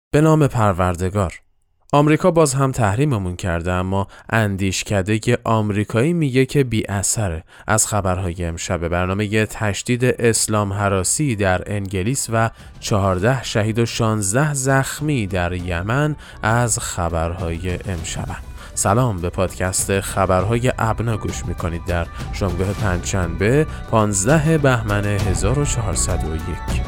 به نام پروردگار. آمریکا باز هم تحریممون کرده، اما اندیشکده آمریکایی میگه که بی اثره. از خبرهای امشب برنامه تشدید اسلام هراسی در انگلیس و 14 شهید و 16 زخمی در یمن از خبرهای امشب. سلام، به پادکست خبرهای ابنا گوش میکنید. در شنبه پنجشنبه 15 بهمن 1401.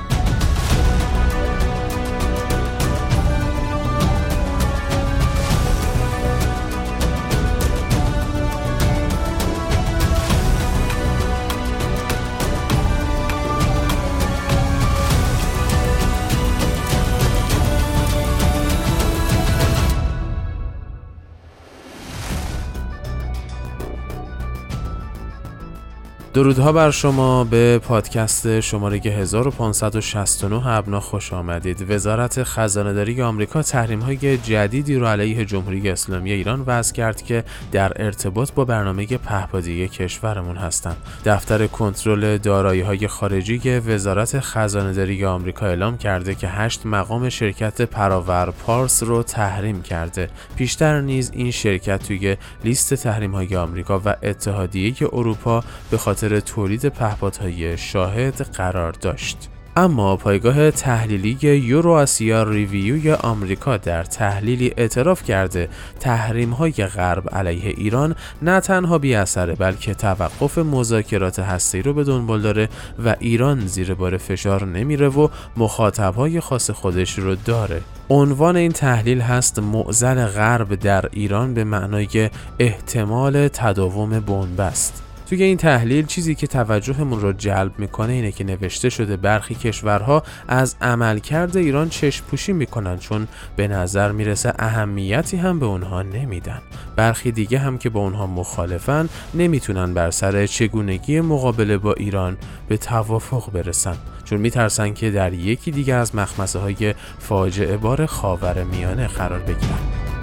درودها بر شما. به پادکست شماره 1569 ابنا خوش آمدید. وزارت خزانه‌داری آمریکا تحریم‌های جدیدی رو علیه جمهوری اسلامی ایران وضع کرد که در ارتباط با برنامه پهپادی کشورمون هستند. دفتر کنترل دارایی‌های خارجی وزارت خزانه‌داری آمریکا اعلام کرده که 8 مقام شرکت پراور پارس رو تحریم کرده. پیشتر نیز این شرکت توی لیست تحریم‌های آمریکا و اتحادیه اروپا به خاطر تولید پهپادهای شاهد قرار داشت. اما پایگاه تحلیلی یورو آسیا ریویو آمریکا در تحلیلی اعتراف کرده تحریم‌های غرب علیه ایران نه تنها بی اثره، بلکه توقف مذاکرات هسته‌ای رو به دنبال داره و ایران زیر بار فشار نمیره و مخاطب‌های خاص خودش رو داره. عنوان این تحلیل هست معضل غرب در ایران به معنای احتمال تداوم بنبست. توی این تحلیل چیزی که توجهمون رو جلب میکنه اینه که نوشته شده برخی کشورها از عملکرد ایران چشم‌پوشی میکنن، چون به نظر میرسه اهمیتی هم به اونها نمیدن. برخی دیگه هم که با اونها مخالفن نمیتونن بر سر چگونگی مقابله با ایران به توافق برسن، چون میترسن که در یکی دیگه از مخمسه های فاجعه بار خاورمیانه قرار بگیرن.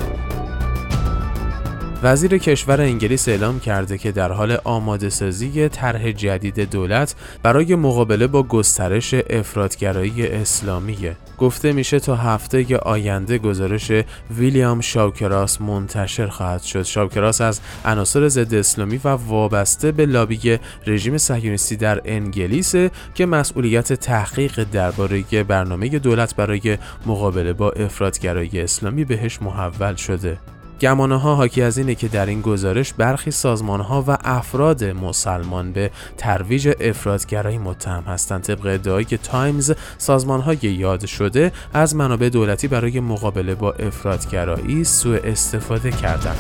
وزیر کشور انگلیس اعلام کرده که در حال آماده سازی طرح جدید دولت برای مقابله با گسترش افراطگرایی اسلامیه. گفته میشه تا هفته آینده گزارش ویلیام شاوکراس منتشر خواهد شد. شاوکراس از عناصر ضد اسلامی و وابسته به لابی رژیم صهیونیستی در انگلیس که مسئولیت تحقیق درباره برنامه دولت برای مقابله با افراطگرایی اسلامی بهش محول شده. گمانه‌ها حاکی از اینه که در این گزارش برخی سازمان‌ها و افراد مسلمان به ترویج افراطگرایی متهم هستند. طبق ادعای تایمز، سازمان‌های یاد شده از منابع دولتی برای مقابله با افراطگرایی سوء استفاده کردند.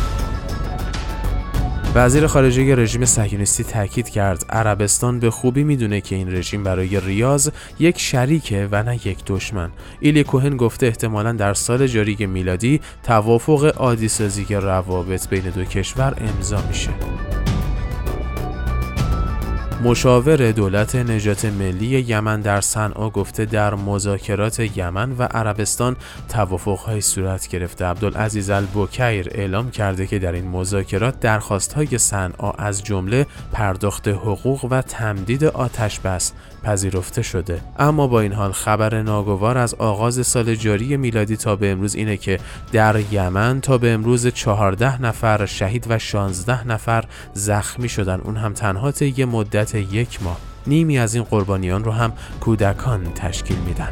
وزیر خارجه رژیم صهیونیستی تاکید کرد عربستان به خوبی میدونه که این رژیم برای ریاض یک شریکه و نه یک دشمن. ایلی کوهن گفته احتمالاً در سال جاری میلادی توافق عادی سازی روابط بین دو کشور امضا میشه. مشاور دولت نجات ملی یمن در صنعا گفته در مذاکرات یمن و عربستان توافق‌های صورت گرفته. عبدالعزیز البکیر اعلام کرده که در این مذاکرات درخواست‌های صنعا از جمله پرداخت حقوق و تمدید آتش‌بس پذیرفته شده. اما با این حال خبر ناگوار از آغاز سال جاری میلادی تا به امروز اینه که در یمن تا به امروز 14 نفر شهید و 16 نفر زخمی شدن، اون هم تنها طی مدت 1 ماه. نیمی از این قربانیان رو هم کودکان تشکیل میدن.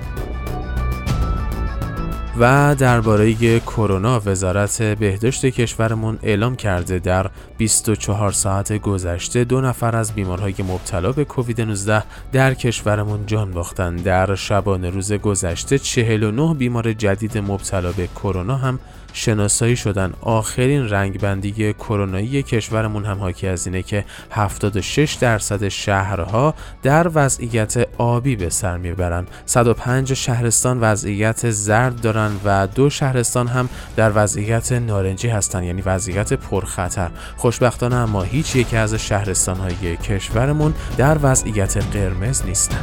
و درباره کرونا، وزارت بهداشت کشورمون اعلام کرده در 24 ساعت گذشته 2 نفر از بیمارهای مبتلا به کووید 19 در کشورمون جان باختن. در شبانه روز گذشته 49 بیمار جدید مبتلا به کرونا هم شناسایی شدن. آخرین رنگبندی کرونایی کشورمون هم حاکی از اینه که 76% شهرها در وضعیت آبی به سر میبرن. 105 شهرستان وضعیت زرد دارن و 2 شهرستان هم در وضعیت نارنجی هستن، یعنی وضعیت پرخطر. خوشبختانه اما هیچ یک از شهرستان‌های کشورمون در وضعیت قرمز نیستن.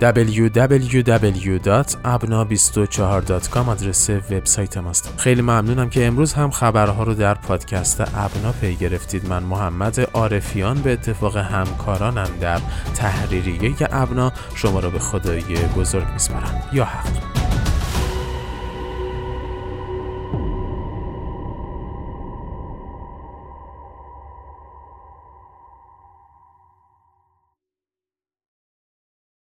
www.abna24.com آدرس وبسایت ماست. خیلی ممنونم که امروز هم خبرها رو در پادکست ابنا پی گرفتید. من محمد عارفیان به اتفاق همکارانم در تحریریه ابنا شما رو به خدای بزرگ میسپارم. یا حق.